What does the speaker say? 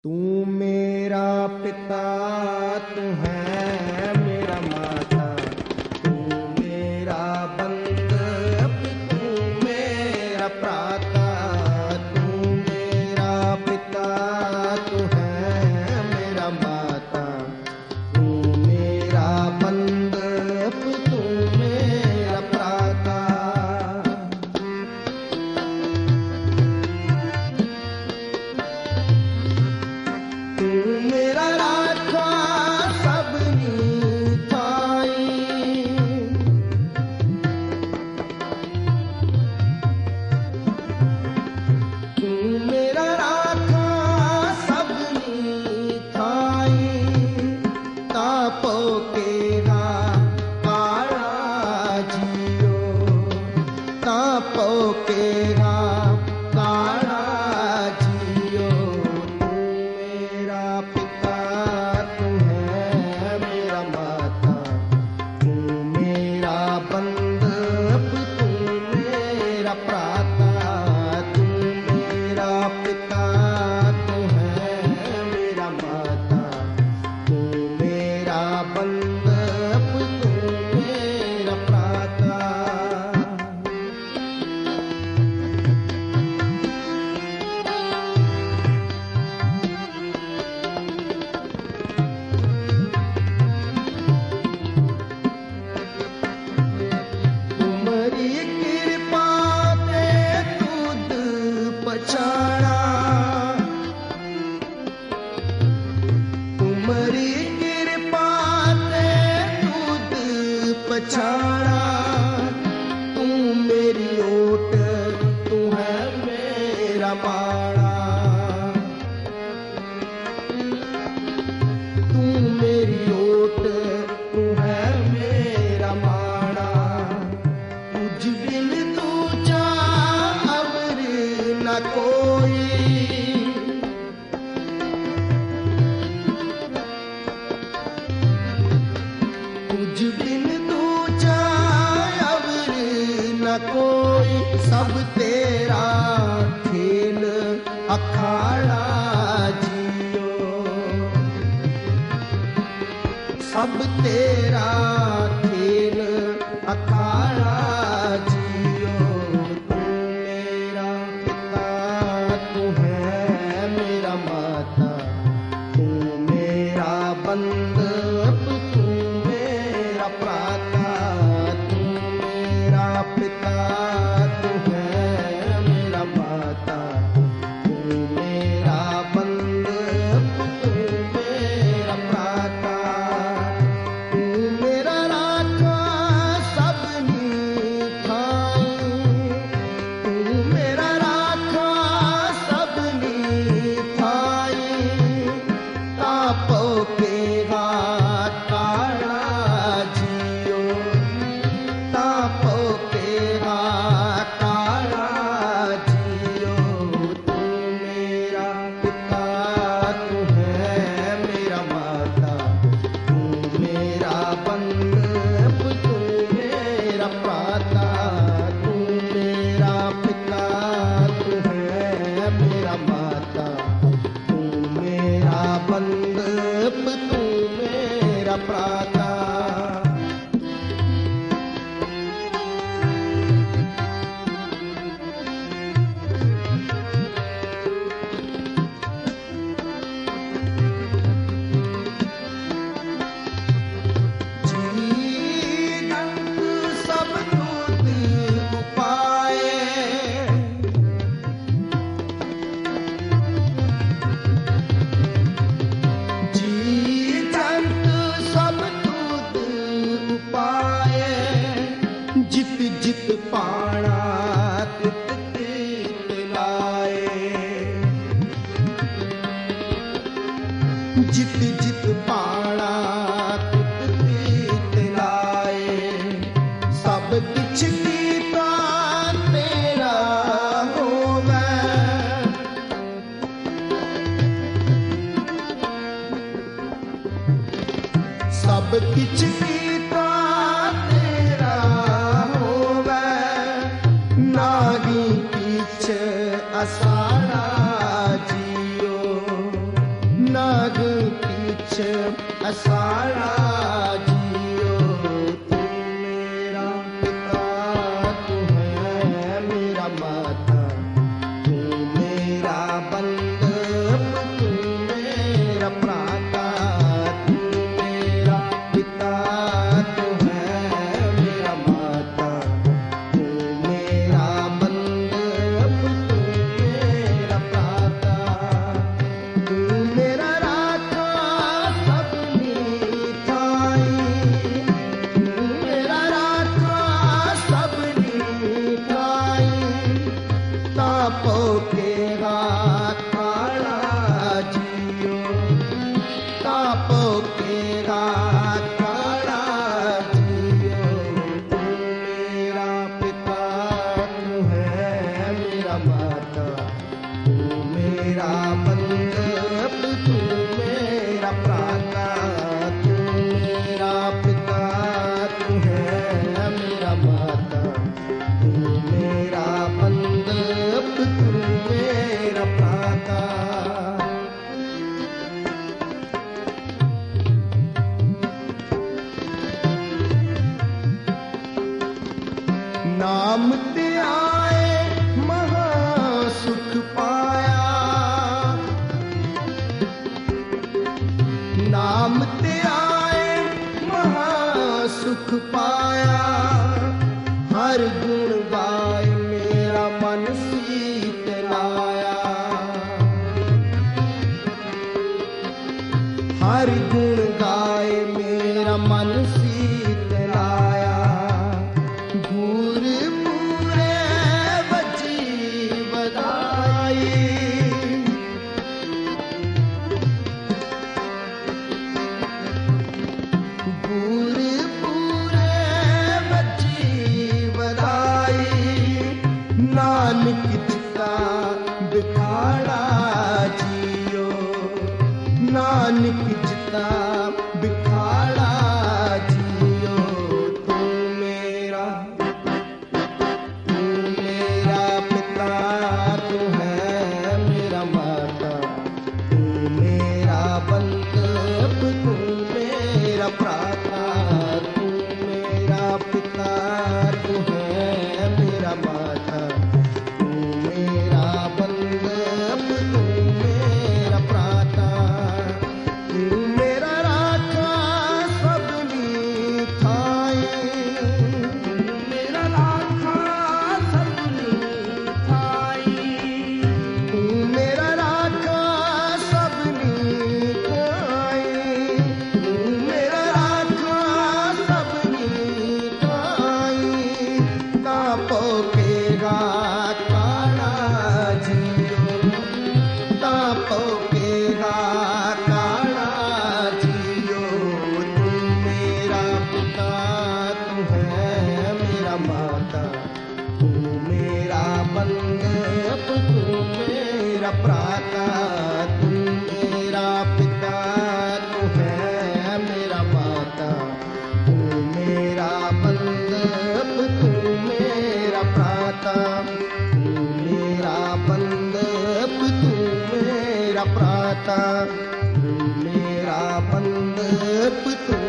तू मेरा पिता तू है मेरा माता, तू मेरा बंद तू मेरा प्राता, तू मेरा पिता तू है मेरा माता, तू मेरा बंद तू मेरा प्राता। तू मेरा राखा सबनी थाई, तू मेरा राखा सबनी थाई, तापो केरा काला जियो, तापो केरा काला जियो। तू मेरा पिता तू है मेरा माता, तू मेरा बंद तू मेरा प्राता, तू मेरा पिता तू है मेरा माता, तू मेरा बंद तू मेरा प्राता। तुम्हारी कृपा ते खुद पछाड़ा, तुम्हारी कृपा ते खुद पछाड़ा, तू मेरी ओट तू है मेरा माड़ा, तू मेरी ओट तू है मेरा माड़ा। तुझ बिन दूजा अवर न कोई, तुझ बिन दूजा अवर न कोई, सब तेरा खेल अखाड़ा जियो, सब तेरा खेल अखाड़ा जियो। तू मेरा पिता तू है मेरा माता, तू मेरा बंद तू मेरा प्राता, तू मेरा पिता तू है मेरा माता, तू मेरा बंद तू मेरा प्राता। तू मेरा राखा सबनी थाई, तू मेरा राखा सबनी थाई, तापो केरा काला जियो, तापो केरा काला जियो। तू मेरा पिता तू है मेरा माता, तू मेरा बंद तू मेरा प्राता, तू मेरा पिता तू है मेरा माता, तू मेरा बंद तू मेरा प्राता। जीवंत सब दूत उपाए, जीवंत सब दूत उपाए, जित जित पाणा तित तित लाए, जित जित पाणा तित तित लाए, सब किछ कीता तेरा होवै, सब किछ कीता तेरा होवै, नागी पीछ असाड़ा जियो, किछ असाड़ा जियो। तू मेरा पिता तू है मेरा माता, तू मेरा बंधु तू मेरा भ्राता। तू मेरा पिता तू है मेरा माता, तू मेरा बंधु तू मेरा भ्राता। तू मेरा राखा सबनी ठाई, तू मेरा राखा सबनी ठाई। तापो के रात काड़ा जियो, तापो के रात काड़ा जियो। तू मेरा पिता तू है मेरा माता, तू मेरा बंधु तू मेरा भ्राता। तू मेरा पिता तू है मेरा माता, तू मेरा बंधु तू मेरा भ्राता। नाम ते आए महा सुख पाया, नाम ते आए महा सुख पाया। हर गुण गाय मेरा मन शीतलाया, हर गुण गाय मेरा मन शीतलाया। गुर पूरे बची बधाई, गुर पूरे बची बधाई। नानक चिता बिखाड़ा जियो, नानक चिता बिखाड़ा जियो। तू मेरा पिता तू है मेरा माता, तू मेरा बंधु तू मेरा भ्राता। तू मेरा पिता तू है मेरा माता, तू मेरा बंधु तू मेरा भ्राता। तू मेरा राखा सबनी ठाई, तू मेरा राखा सबनी ठाई। तू मेरा राखा सबनी ठाई, तू मेरा राखा सबनी ठाई। तापो के रात काड़ा जियो, तापो के रात काड़ा जियो। तू मेरा पिता तू है मेरा माता, तू मेरा बंधु तू मेरा भ्राता। तू मेरा पिता तू है मेरा माता, तू मेरा बंधु तू मेरा भ्राता। तू मेरा बंधु तू मेरा भ्राता, तू मेरा बंधु तू